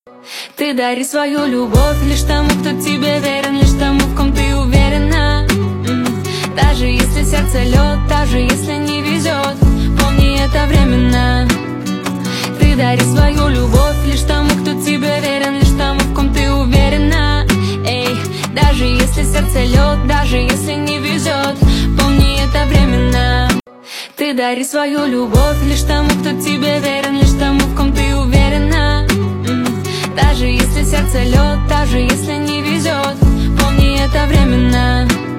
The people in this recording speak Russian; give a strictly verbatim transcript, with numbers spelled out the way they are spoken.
Ты дари свою любовь лишь тому, кто тебе верен, лишь тому, в ком ты уверена. Даже если сердце лед, даже если не везет, помни, это временно. Ты дари свою любовь лишь тому, кто тебе верен, лишь тому, в ком ты уверена. Эй, даже если сердце лед, даже если не везет, помни, это временно. Ты дари свою любовь лишь тому, кто тебе верен, лишь тому, в ком ты уверена. Даже если сердце лед, даже если не везет, помни, это временно.